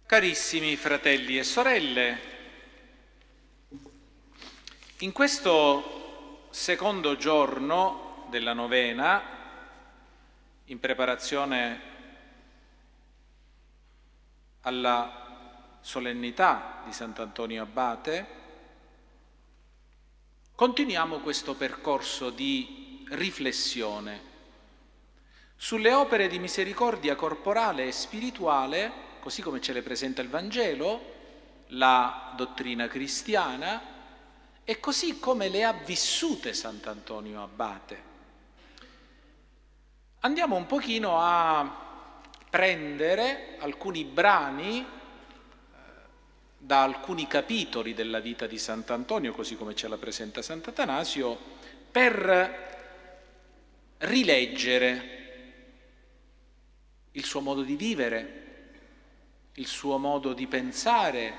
Carissimi fratelli e sorelle, in questo secondo giorno della novena, in preparazione alla solennità di Sant'Antonio Abate, continuiamo questo percorso di riflessione sulle opere di misericordia corporale e spirituale, così come ce le presenta il Vangelo, la dottrina cristiana, e così come le ha vissute Sant'Antonio Abate. Andiamo un pochino a prendere alcuni brani da alcuni capitoli della vita di Sant'Antonio, così come ce la presenta Sant'Atanasio, per rileggere il suo modo di vivere, il suo modo di pensare,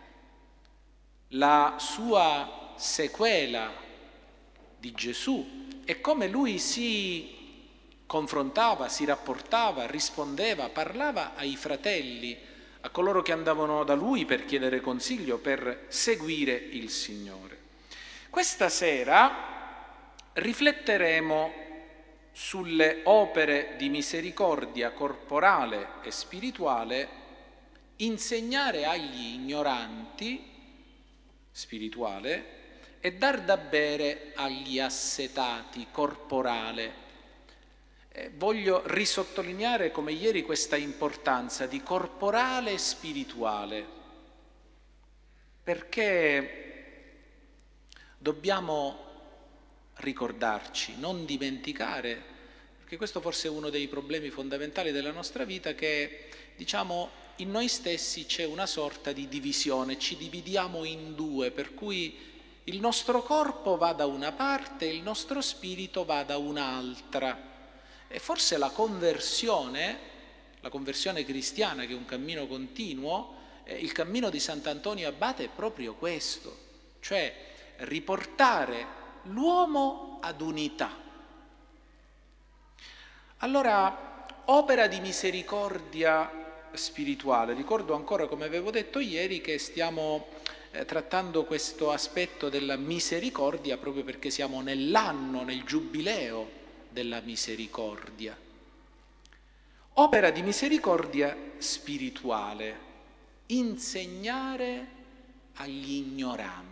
la sua sequela di Gesù e come lui si confrontava, si rapportava, rispondeva, parlava ai fratelli, a coloro che andavano da lui per chiedere consiglio, per seguire il Signore. Questa sera rifletteremo sulle opere di misericordia corporale e spirituale, insegnare agli ignoranti spirituale e dar da bere agli assetati corporale. Voglio risottolineare come ieri questa importanza di corporale e spirituale, perché dobbiamo ricordarci, non dimenticare, perché questo forse è uno dei problemi fondamentali della nostra vita, che diciamo in noi stessi c'è una sorta di divisione, ci dividiamo in due, per cui il nostro corpo va da una parte e il nostro spirito va da un'altra. E forse la conversione cristiana, che è un cammino continuo, il cammino di Sant'Antonio Abate è proprio questo, cioè riportare l'uomo ad unità. Allora, opera di misericordia spirituale. Ricordo ancora, come avevo detto ieri, che stiamo trattando questo aspetto della misericordia proprio perché siamo nell'anno, nel giubileo della misericordia. Opera di misericordia spirituale, insegnare agli ignoranti.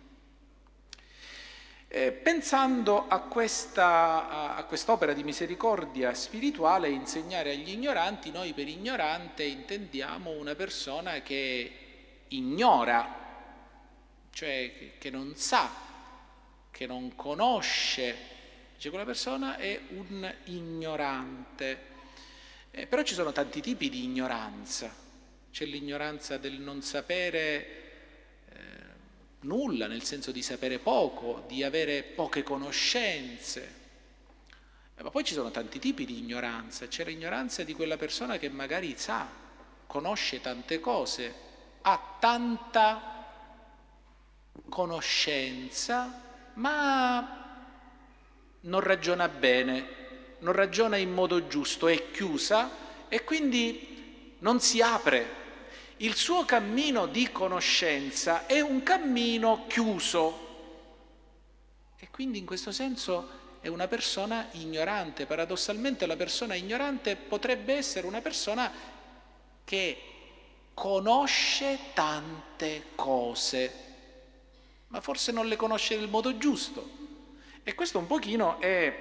Pensando a quest'opera di misericordia spirituale, insegnare agli ignoranti, noi per ignorante intendiamo una persona che ignora, cioè che non sa, che non conosce, cioè quella persona è un ignorante. Però ci sono tanti tipi di ignoranza, c'è l'ignoranza del non sapere nulla, nel senso di sapere poco, di avere poche conoscenze. Ma poi ci sono tanti tipi di ignoranza. C'è l'ignoranza di quella persona che magari sa, conosce tante cose, ha tanta conoscenza, ma non ragiona bene, non ragiona in modo giusto, è chiusa e quindi non si apre. Il suo cammino di conoscenza è un cammino chiuso e quindi in questo senso è una persona ignorante. Paradossalmente la persona ignorante potrebbe essere una persona che conosce tante cose, ma forse non le conosce nel modo giusto. E questo un pochino è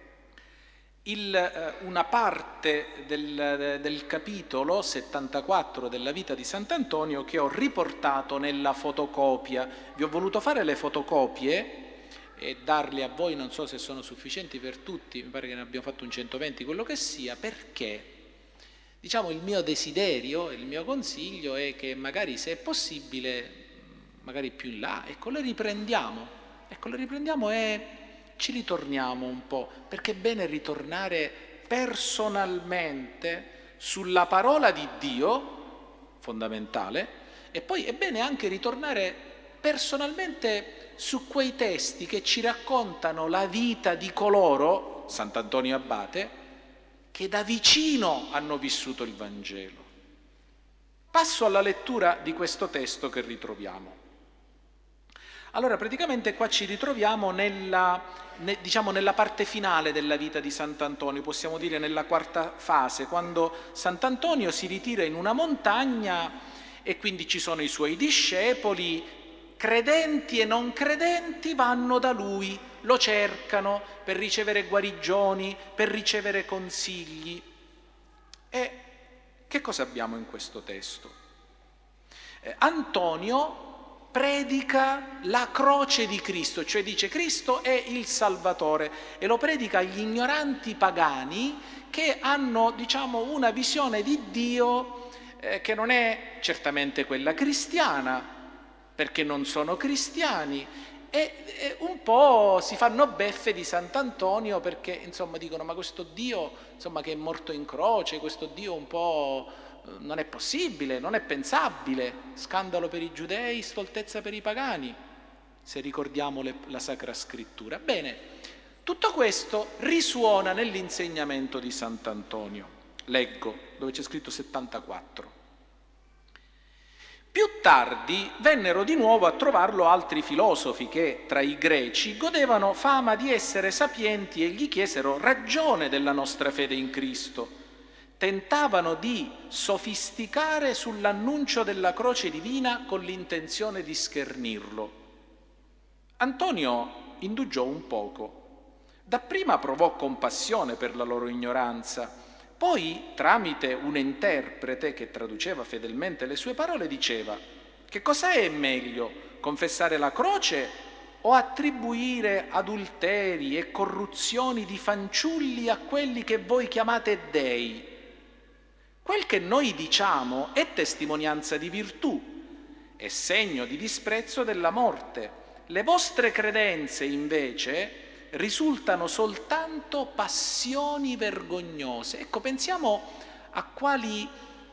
una parte del capitolo 74 della vita di Sant'Antonio che ho riportato nella fotocopia. Vi ho voluto fare le fotocopie e darle a voi, non so se sono sufficienti per tutti, mi pare che ne abbiamo fatto un 120, quello che sia, perché diciamo il mio desiderio, il mio consiglio è che magari, se è possibile, magari più in là, le riprendiamo e ci ritorniamo un po', perché è bene ritornare personalmente sulla parola di Dio, fondamentale, e poi è bene anche ritornare personalmente su quei testi che ci raccontano la vita di coloro, Sant'Antonio Abate, che da vicino hanno vissuto il Vangelo. Passo alla lettura di questo testo che ritroviamo. Allora, praticamente qua ci ritroviamo diciamo, nella parte finale della vita di Sant'Antonio, possiamo dire nella quarta fase, quando Sant'Antonio si ritira in una montagna e quindi ci sono i suoi discepoli, credenti e non credenti vanno da lui, lo cercano per ricevere guarigioni, per ricevere consigli. E che cosa abbiamo in questo testo? Antonio predica la croce di Cristo, cioè dice Cristo è il Salvatore, e lo predica agli ignoranti pagani che hanno, diciamo, una visione di Dio che non è certamente quella cristiana, perché non sono cristiani, e un po' si fanno beffe di Sant'Antonio perché, insomma, dicono ma questo Dio, insomma, che è morto in croce, questo Dio un po' non è possibile, non è pensabile, scandalo per i giudei, stoltezza per i pagani, se ricordiamo la Sacra Scrittura. Bene, tutto questo risuona nell'insegnamento di Sant'Antonio. Leggo dove c'è scritto 74. Più tardi vennero di nuovo a trovarlo altri filosofi che, tra i greci, godevano fama di essere sapienti e gli chiesero ragione della nostra fede in Cristo. Tentavano di sofisticare sull'annuncio della croce divina con l'intenzione di schernirlo. Antonio indugiò un poco. Dapprima provò compassione per la loro ignoranza, poi, tramite un interprete che traduceva fedelmente le sue parole, diceva: che cosa è meglio, confessare la croce o attribuire adulteri e corruzioni di fanciulli a quelli che voi chiamate dei? Quel che noi diciamo è testimonianza di virtù, è segno di disprezzo della morte. Le vostre credenze, invece, risultano soltanto passioni vergognose. Ecco, pensiamo a quali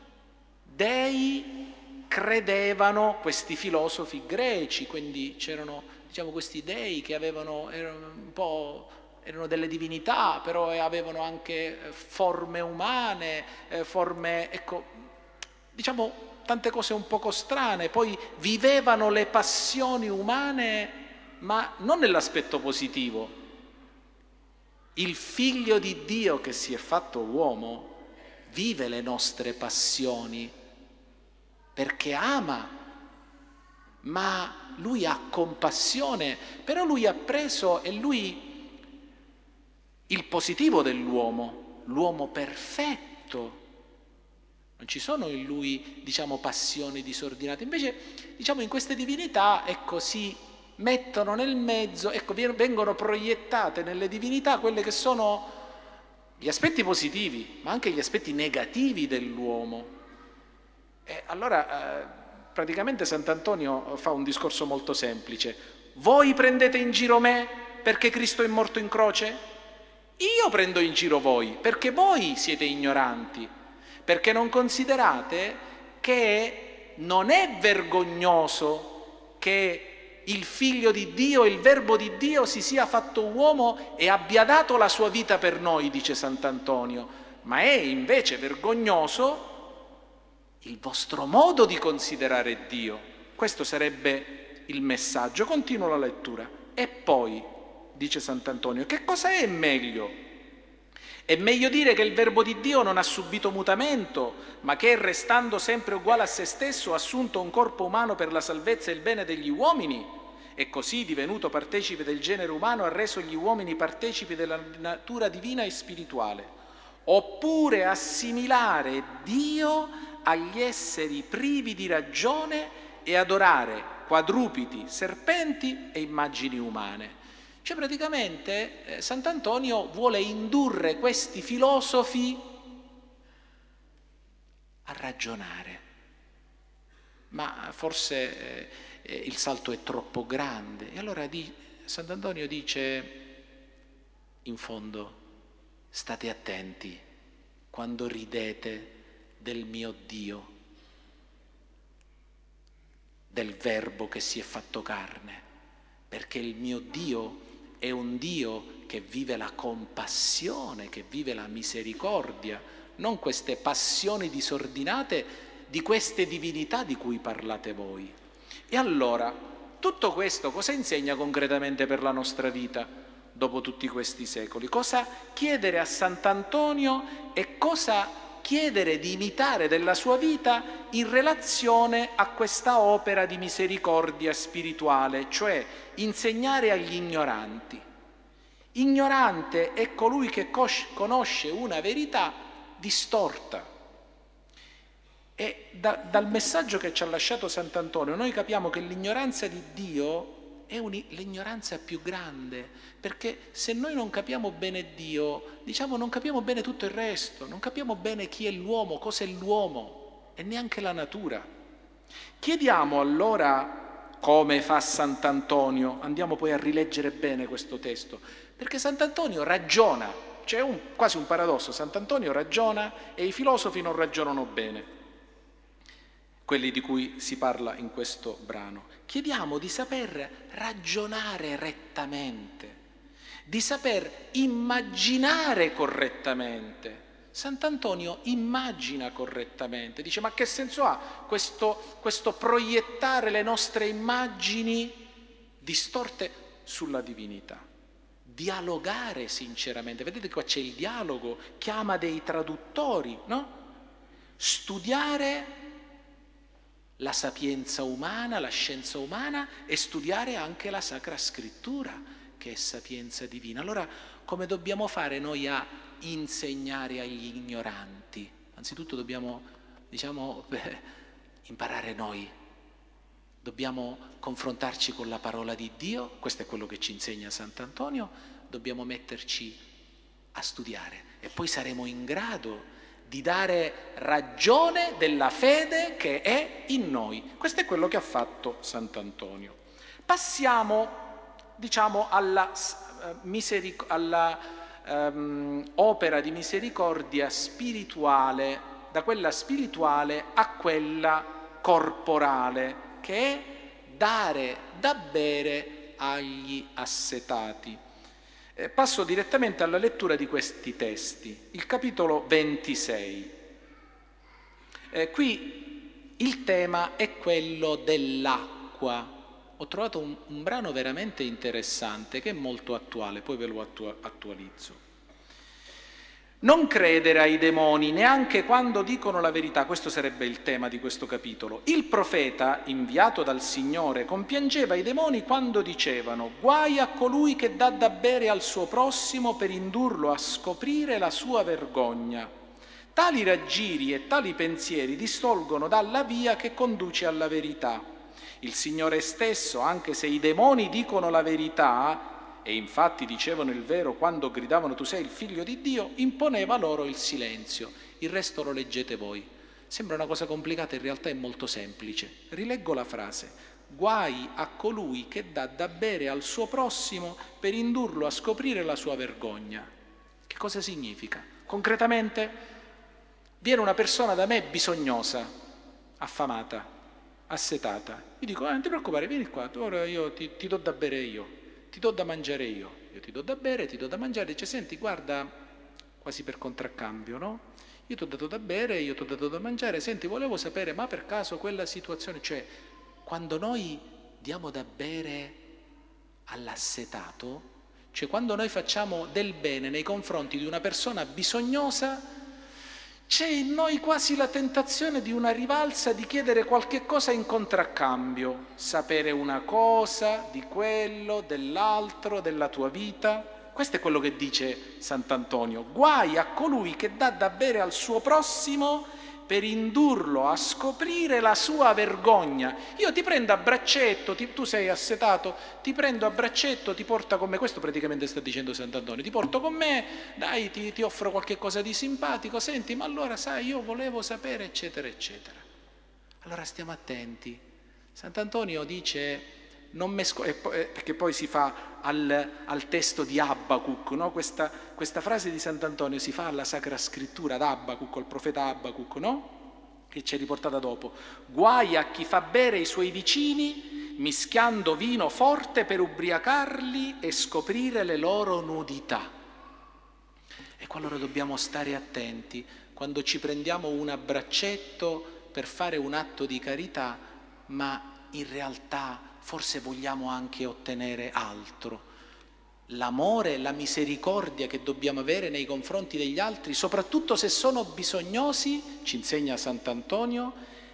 dei credevano questi filosofi greci, quindi c'erano, diciamo, questi dei che erano delle divinità, però avevano anche forme umane, ecco, diciamo tante cose un poco strane, poi vivevano le passioni umane, ma non nell'aspetto positivo. Il Figlio di Dio che si è fatto uomo vive le nostre passioni perché ama, ma lui ha compassione, però lui ha preso il positivo dell'uomo, l'uomo perfetto. Non ci sono in lui, diciamo, passioni disordinate. Invece, diciamo, in queste divinità, ecco, si mettono nel mezzo, ecco, vengono proiettate nelle divinità quelle che sono gli aspetti positivi, ma anche gli aspetti negativi dell'uomo. E allora, praticamente Sant'Antonio fa un discorso molto semplice. Voi prendete in giro me perché Cristo è morto in croce? Io prendo in giro voi perché voi siete ignoranti, perché non considerate che non è vergognoso che il Figlio di Dio, il Verbo di Dio si sia fatto uomo e abbia dato la sua vita per noi, dice Sant'Antonio, ma è invece vergognoso il vostro modo di considerare Dio. Questo sarebbe il messaggio. Continuo la lettura. E poi, dice Sant'Antonio, che cosa è meglio? È meglio dire che il Verbo di Dio non ha subito mutamento, ma che, restando sempre uguale a se stesso, ha assunto un corpo umano per la salvezza e il bene degli uomini, e così, divenuto partecipe del genere umano, ha reso gli uomini partecipi della natura divina e spirituale. Oppure assimilare Dio agli esseri privi di ragione e adorare quadrupedi, serpenti e immagini umane. Cioè praticamente Sant'Antonio vuole indurre questi filosofi a ragionare, ma forse il salto è troppo grande. E allora Sant'Antonio dice, in fondo, state attenti quando ridete del mio Dio, del Verbo che si è fatto carne, perché il mio Dio è un Dio che vive la compassione, che vive la misericordia, non queste passioni disordinate di queste divinità di cui parlate voi. E allora, tutto questo cosa insegna concretamente per la nostra vita dopo tutti questi secoli? Cosa chiedere a Sant'Antonio e cosa chiedere di imitare della sua vita in relazione a questa opera di misericordia spirituale, cioè insegnare agli ignoranti. Ignorante è colui che conosce una verità distorta. E dal messaggio che ci ha lasciato Sant'Antonio noi capiamo che l'ignoranza di Dio è l'ignoranza più grande, perché se noi non capiamo bene Dio, diciamo non capiamo bene tutto il resto, non capiamo bene chi è l'uomo, cos'è l'uomo e neanche la natura. Chiediamo allora come fa Sant'Antonio, andiamo poi a rileggere bene questo testo, perché Sant'Antonio ragiona, c'è quasi un paradosso, Sant'Antonio ragiona e i filosofi non ragionano bene, quelli di cui si parla in questo brano. Chiediamo di saper ragionare rettamente, di saper immaginare correttamente. Sant'Antonio immagina correttamente, dice: ma che senso ha questo proiettare le nostre immagini distorte sulla divinità? Dialogare sinceramente, vedete qua c'è il dialogo, chiama dei traduttori, no? Studiare la sapienza umana, la scienza umana e studiare anche la Sacra Scrittura, che è sapienza divina. Allora, come dobbiamo fare noi a insegnare agli ignoranti? Anzitutto dobbiamo, imparare noi. Dobbiamo confrontarci con la parola di Dio, questo è quello che ci insegna Sant'Antonio, dobbiamo metterci a studiare e poi saremo in grado di dare ragione della fede che è in noi. Questo è quello che ha fatto Sant'Antonio. Passiamo, alla opera di misericordia spirituale, da quella spirituale a quella corporale, che è dare da bere agli assetati. Passo direttamente alla lettura di questi testi, il capitolo 26. Qui il tema è quello dell'acqua. Ho trovato un brano veramente interessante che è molto attuale, poi ve lo attualizzo. Non credere ai demoni neanche quando dicono la verità, questo sarebbe il tema di questo capitolo. Il profeta, inviato dal Signore, compiangeva i demoni quando dicevano: guai a colui che dà da bere al suo prossimo per indurlo a scoprire la sua vergogna. Tali raggiri e tali pensieri distolgono dalla via che conduce alla verità. Il Signore stesso, anche se i demoni dicono la verità, e infatti dicevano il vero quando gridavano tu sei il figlio di Dio, imponeva loro il silenzio. Il resto lo leggete voi. Sembra una cosa complicata, in realtà è molto semplice. Rileggo la frase: guai a colui che dà da bere al suo prossimo per indurlo a scoprire la sua vergogna. Che cosa significa? Concretamente, viene una persona da me bisognosa, affamata, assetata. Io dico: non ti preoccupare, vieni qua, ora io ti do da bere io. Ti do da mangiare io ti do da bere, ti do da mangiare. Dice: senti, guarda, quasi per contraccambio, no? Io ti ho dato da bere, io ti ho dato da mangiare, senti, volevo sapere, ma per caso quella situazione, cioè quando noi diamo da bere all'assetato, cioè quando noi facciamo del bene nei confronti di una persona bisognosa, c'è in noi quasi la tentazione di una rivalsa, di chiedere qualche cosa in contraccambio, sapere una cosa di quello, dell'altro, della tua vita. Questo è quello che dice Sant'Antonio: guai a colui che dà da bere al suo prossimo per indurlo a scoprire la sua vergogna. Io ti prendo a braccetto, tu sei assetato, ti prendo a braccetto, ti porta con me, questo praticamente sta dicendo Sant'Antonio, ti porto con me, dai, ti offro qualche cosa di simpatico, senti, ma allora sai, io volevo sapere, eccetera, eccetera. Allora stiamo attenti. Sant'Antonio dice, perché poi si fa al testo di Abacuc, no? Questa frase di Sant'Antonio si fa alla Sacra Scrittura ad Abacuc, al profeta Abacuc, no? Che ci è riportata dopo. Guai a chi fa bere i suoi vicini mischiando vino forte per ubriacarli e scoprire le loro nudità. E qua allora dobbiamo stare attenti quando ci prendiamo un abbraccetto per fare un atto di carità, ma in realtà forse vogliamo anche ottenere altro. L'amore e la misericordia che dobbiamo avere nei confronti degli altri, soprattutto se sono bisognosi, ci insegna Sant'Antonio,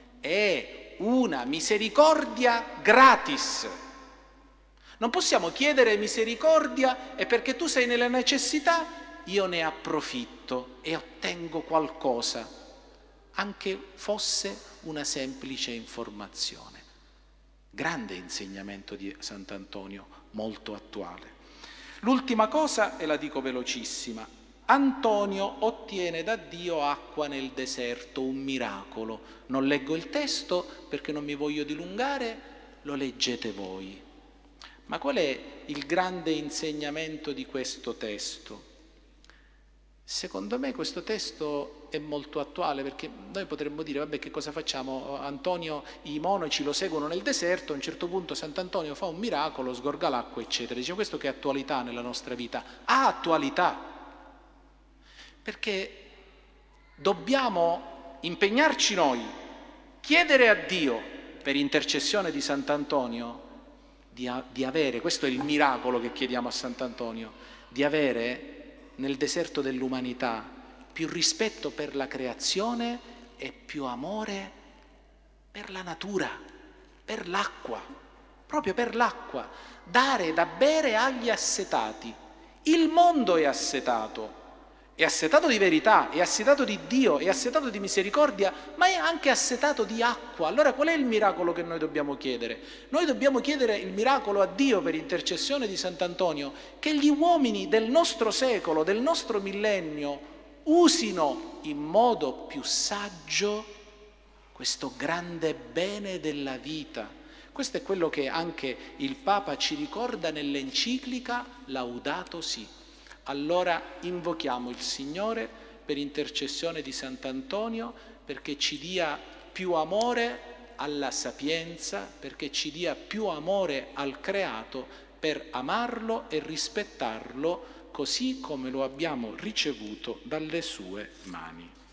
è una misericordia gratis. Non possiamo chiedere misericordia e perché tu sei nella necessità io ne approfitto e ottengo qualcosa, anche fosse una semplice informazione. Grande insegnamento di Sant'Antonio, molto attuale. L'ultima cosa, e la dico velocissima, Antonio ottiene da Dio acqua nel deserto, un miracolo. Non leggo il testo perché non mi voglio dilungare, lo leggete voi. Ma qual è il grande insegnamento di questo testo? Secondo me questo testo è molto attuale, perché noi potremmo dire, vabbè, che cosa facciamo? Antonio, i monaci lo seguono nel deserto, a un certo punto Sant'Antonio fa un miracolo, sgorga l'acqua, eccetera. Dice, questo che è attualità nella nostra vita? Ha attualità, perché dobbiamo impegnarci noi, chiedere a Dio, per intercessione di Sant'Antonio, di avere, questo è il miracolo che chiediamo a Sant'Antonio, di avere nel deserto dell'umanità più rispetto per la creazione e più amore per la natura, per l'acqua, proprio per l'acqua, dare da bere agli assetati. Il mondo è assetato di verità, è assetato di Dio, è assetato di misericordia, ma è anche assetato di acqua. Allora qual è il miracolo che noi dobbiamo chiedere? Noi dobbiamo chiedere il miracolo a Dio per intercessione di Sant'Antonio, che gli uomini del nostro secolo, del nostro millennio, usino in modo più saggio questo grande bene della vita. Questo è quello che anche il Papa ci ricorda nell'enciclica Laudato Si. Allora invochiamo il Signore per intercessione di Sant'Antonio perché ci dia più amore alla sapienza, perché ci dia più amore al creato per amarlo e rispettarlo così come lo abbiamo ricevuto dalle sue mani.